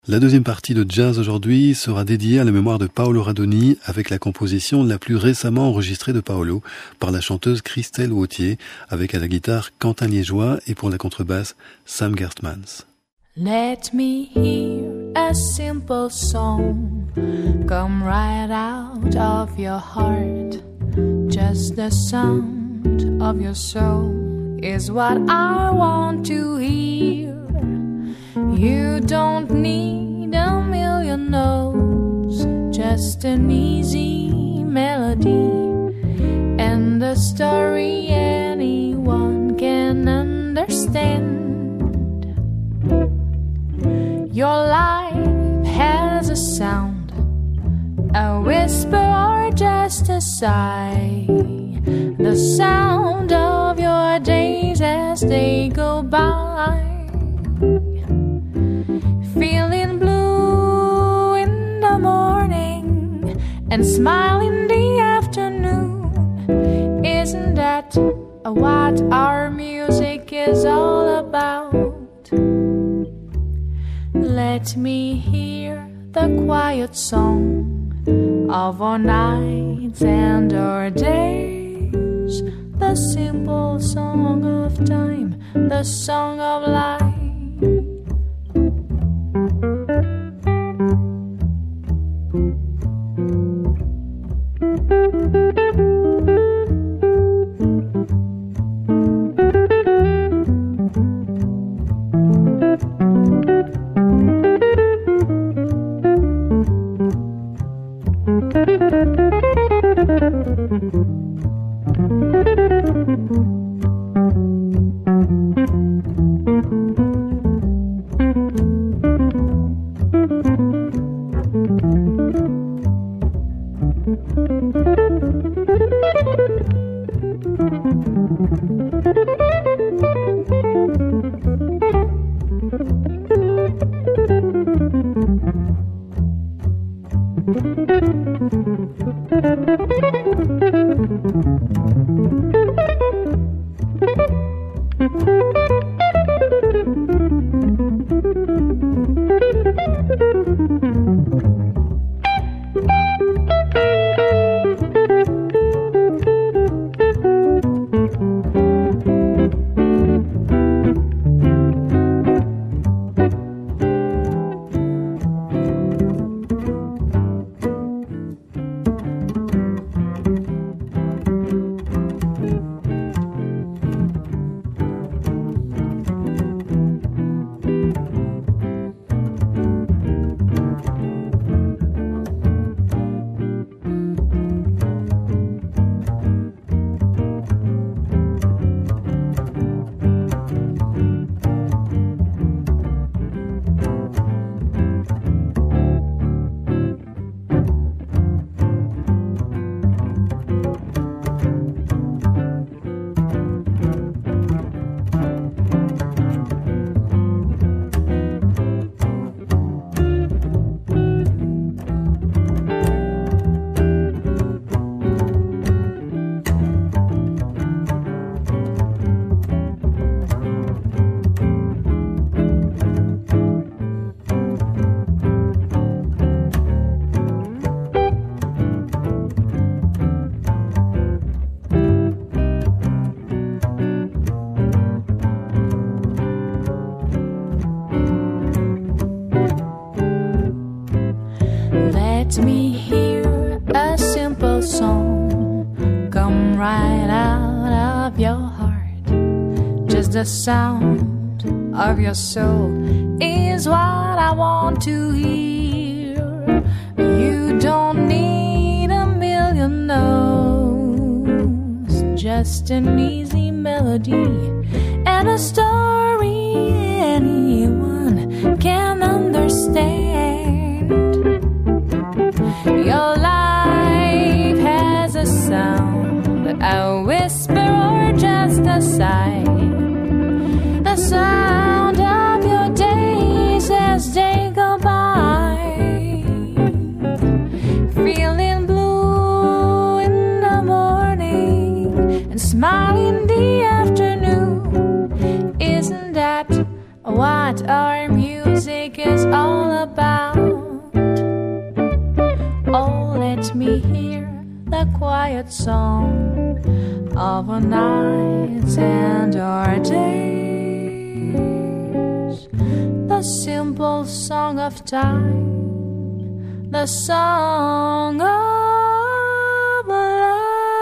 La deuxième partie de Jazz aujourd'hui sera dédiée à la mémoire de Paolo Radoni avec la composition la plus récemment enregistrée de Paolo par la chanteuse Christelle Wautier avec à la guitare Quentin Liégeois et pour la contrebasse Sam Gertmans. Let me hear a simple song come right out of your heart. Just the sound of your soul is what I want to hear. You don't need a million notes, just an easy melody, and a story anyone can understand. Your life has a sound, a whisper or just a sigh, the sound of your days as they go by. Feeling blue in the morning and smile in the afternoon. Isn't that what our music is all about? Let me hear the quiet song of our nights and our days, the simple song of time, the song of life. Let me hear a simple song come right out of your heart. Just the sound of your soul is what I want to hear. You don't need a million notes, just an easy melody and a story anyone can understand. Your life has a sound, a whisper or just a sigh, the sound of your days as they go by. Feeling blue in the morning and smile in the afternoon. Isn't that what our music is all about? quiet song of our nights and our days, the simple song of time, the song of life.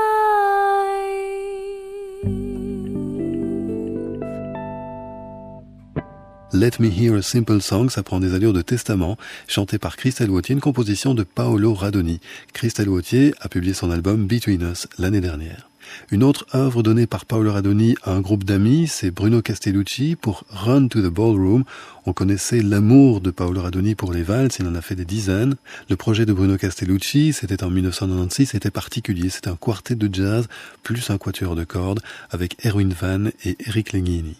Let Me Hear a Simple Song, ça prend des allures de testament, chanté par Christelle Wauthier, une composition de Paolo Radoni. Christelle Wauthier a publié son album Between Us l'année dernière. Une autre œuvre donnée par Paolo Radoni à un groupe d'amis, c'est Bruno Castellucci pour Run to the Ballroom. On connaissait l'amour de Paolo Radoni pour les valses, il en a fait des dizaines. Le projet de Bruno Castellucci, c'était en 1996, c'était particulier, c'était un quartet de jazz plus un quatuor de cordes avec Erwin Vann et Eric Legnini.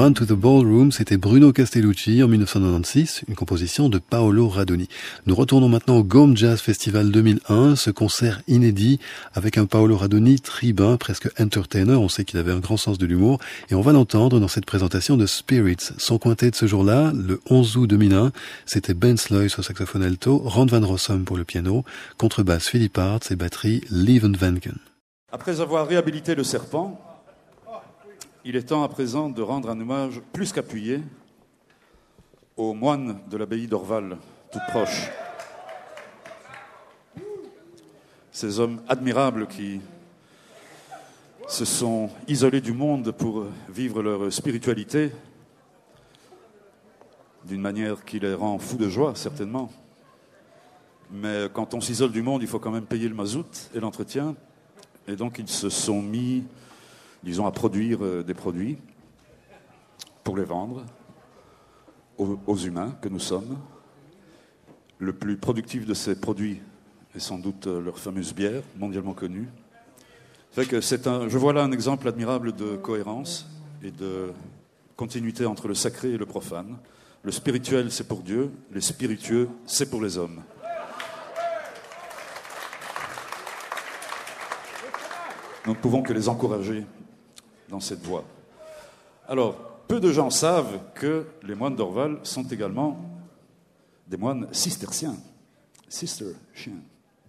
Run to the Ballroom, c'était Bruno Castellucci en 1996, une composition de Paolo Radoni. Nous retournons maintenant au Gome Jazz Festival 2001, ce concert inédit avec un Paolo Radoni tribun, presque entertainer. On sait qu'il avait un grand sens de l'humour et on va l'entendre dans cette présentation de Spirits. Son quintet de ce jour-là, le 11 août 2001, c'était Ben Sluys au saxophone alto, Rand van Rossum pour le piano, contrebasse Philippe Hartz et batterie Leven Venken. Après avoir réhabilité le serpent, il est temps à présent de rendre un hommage plus qu'appuyé aux moines de l'abbaye d'Orval, toute proche. Ces hommes admirables qui se sont isolés du monde pour vivre leur spiritualité d'une manière qui les rend fous de joie, certainement. Mais quand on s'isole du monde, il faut quand même payer le mazout et l'entretien. Et donc ils se sont mis, disons, à produire des produits pour les vendre aux humains que nous sommes. Le plus productif de ces produits est sans doute leur fameuse bière, mondialement connue. Fait que je vois là un exemple admirable de cohérence et de continuité entre le sacré et le profane. Le spirituel, c'est pour Dieu, les spiritueux, c'est pour les hommes. Nous ne pouvons que les encourager dans cette voie. Alors, peu de gens savent que les moines d'Orval sont également des moines cisterciens. Cisterciens.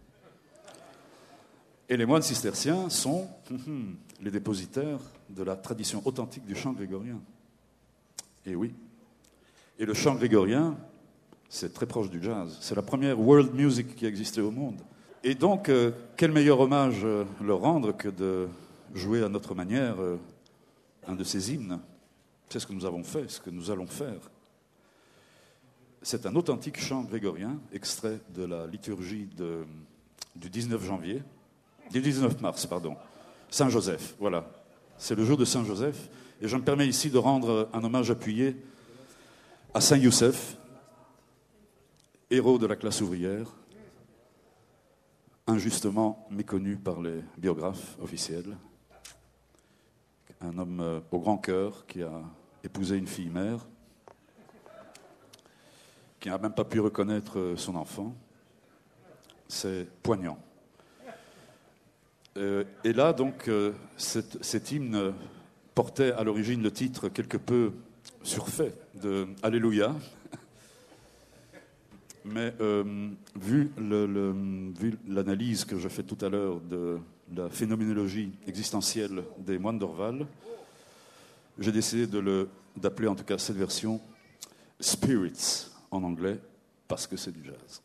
Et les moines cisterciens sont les dépositaires de la tradition authentique du chant grégorien. Et oui. Et le chant grégorien, c'est très proche du jazz. C'est la première world music qui a existé au monde. Et donc, quel meilleur hommage leur rendre que de jouer à notre manière un de ces hymnes. C'est ce que nous avons fait, ce que nous allons faire. C'est un authentique chant grégorien, extrait de la liturgie du 19 mars, Saint-Joseph, voilà. C'est le jour de Saint-Joseph. Et je me permets ici de rendre un hommage appuyé à Saint-Youssef, héros de la classe ouvrière, injustement méconnu par les biographes officiels. Un homme au grand cœur qui a épousé une fille mère, qui n'a même pas pu reconnaître son enfant. C'est poignant. Et là, donc, cet hymne portait à l'origine le titre quelque peu surfait de Alléluia. Mais vu l'analyse que je fais tout à l'heure de la phénoménologie existentielle des moines d'Orval, j'ai décidé d'appeler en tout cas cette version Spirits en anglais, parce que c'est du jazz.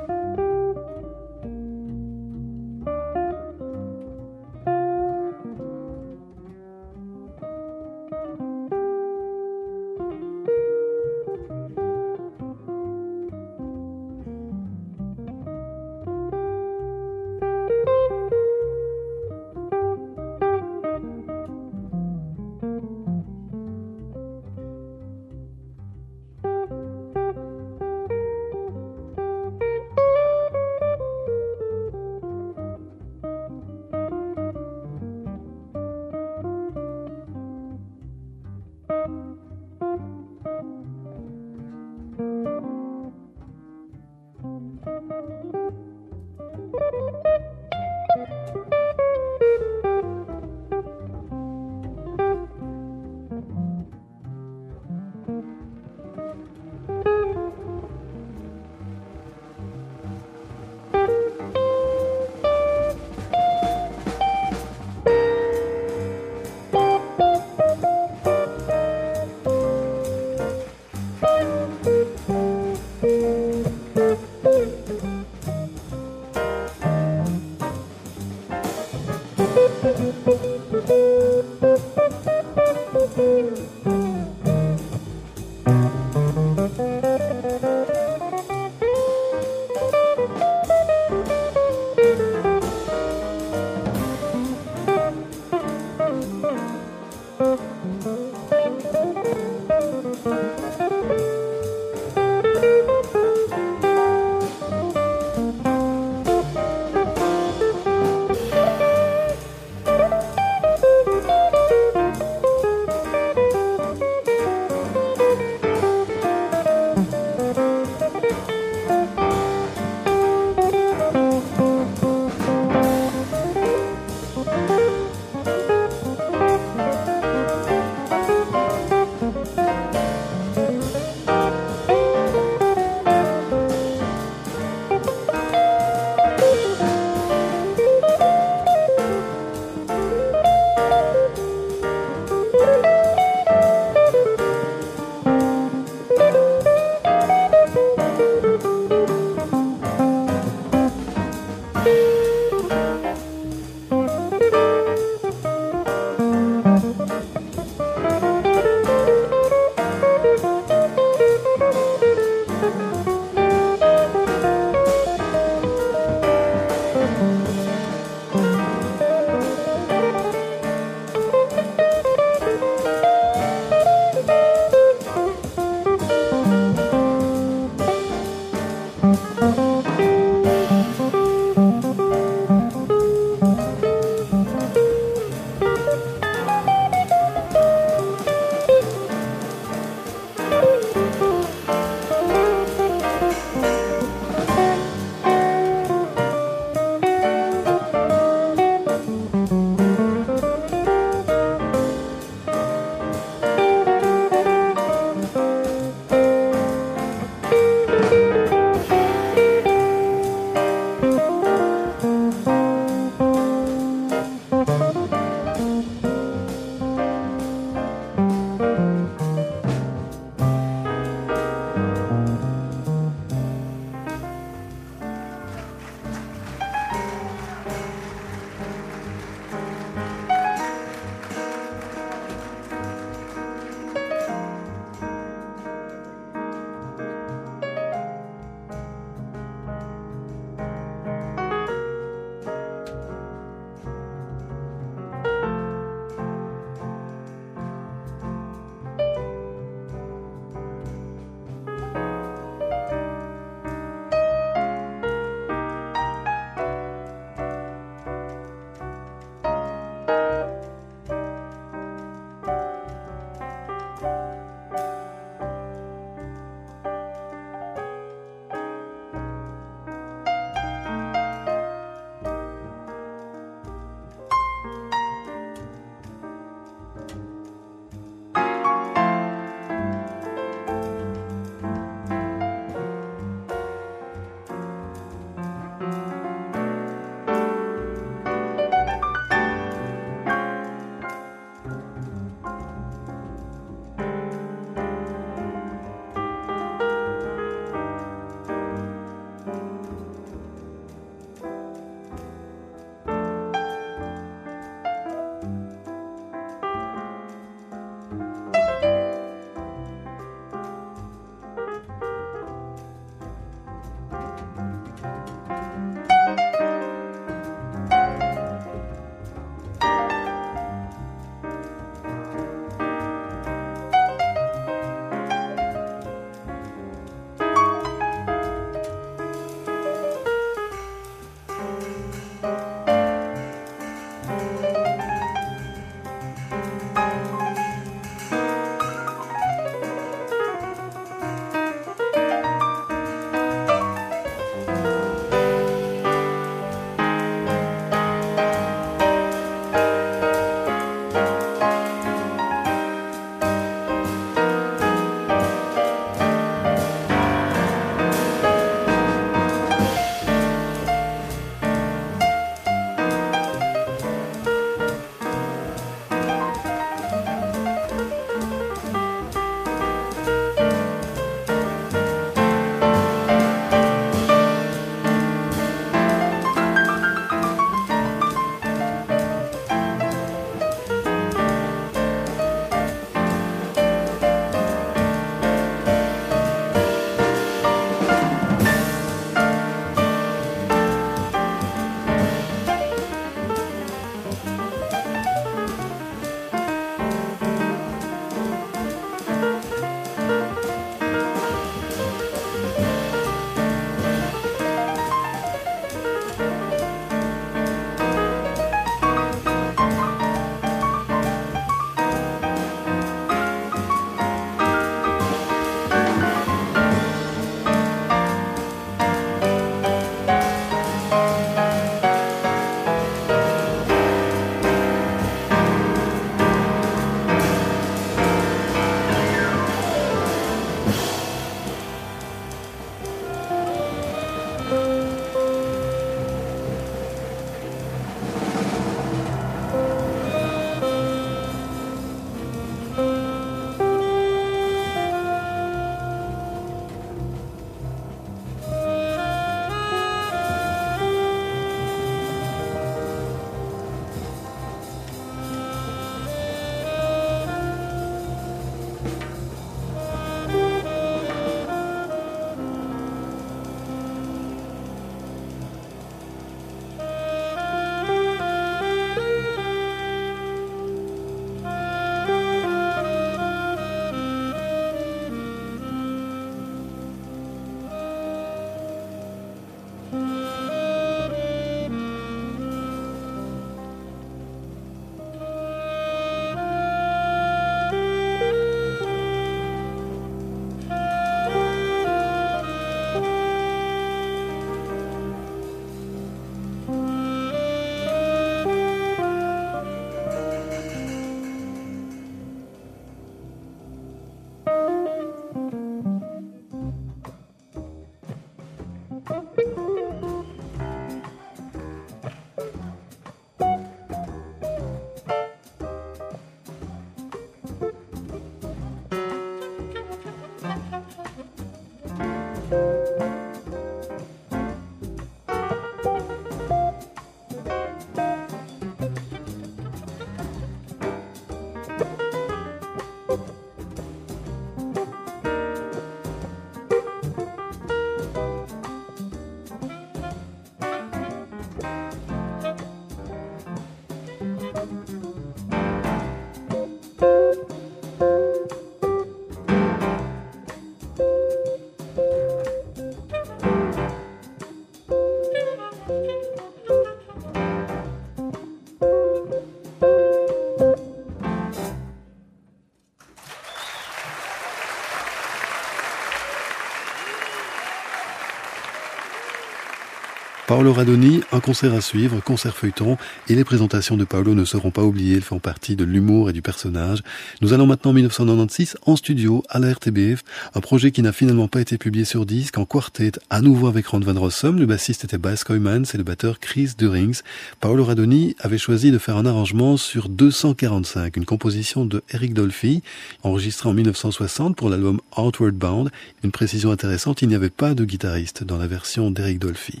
Paolo Radoni, un concert à suivre, concert feuilleton, et les présentations de Paolo ne seront pas oubliées, elles font partie de l'humour et du personnage. Nous allons maintenant en 1996 en studio à la RTBF, un projet qui n'a finalement pas été publié sur disque, en quartet, à nouveau avec Ron Van Rossum, le bassiste était Bas Koymans et le batteur Chris Durings. Paolo Radoni avait choisi de faire un arrangement sur 245, une composition de Eric Dolphy, enregistrée en 1960 pour l'album Outward Bound. Une précision intéressante, il n'y avait pas de guitariste dans la version d'Eric Dolphy.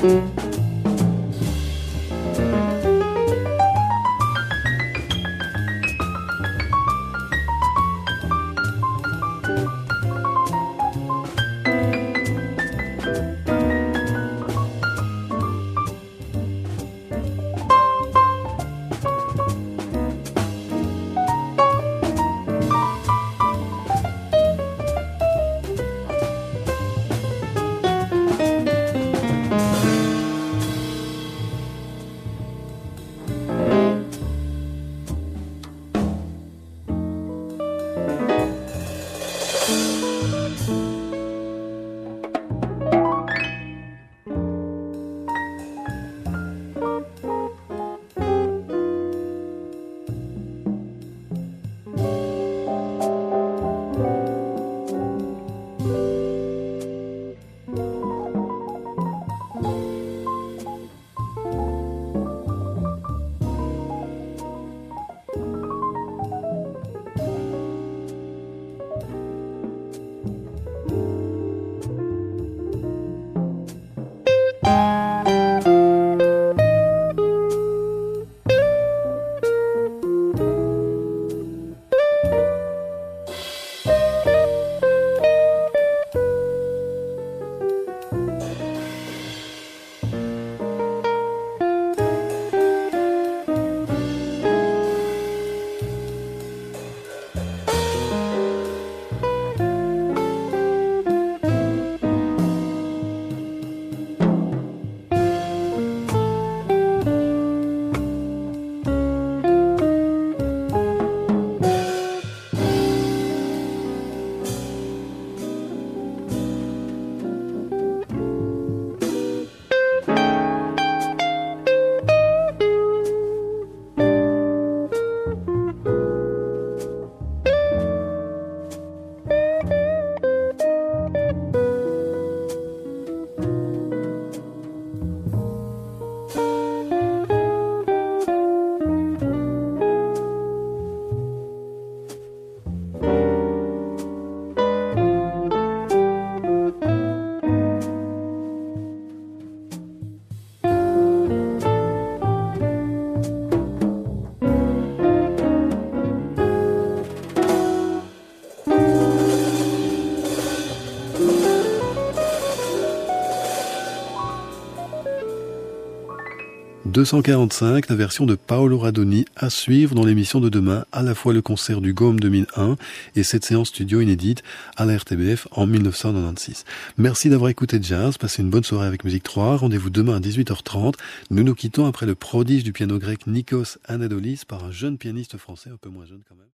245, la version de Paolo Radoni à suivre dans l'émission de demain, à la fois le concert du Gaume 2001 et cette séance studio inédite à la RTBF en 1996. Merci d'avoir écouté Jazz, passez une bonne soirée avec Musique 3, rendez-vous demain à 18h30. Nous nous quittons après le prodige du piano grec Nikos Anadollis par un jeune pianiste français, un peu moins jeune quand même.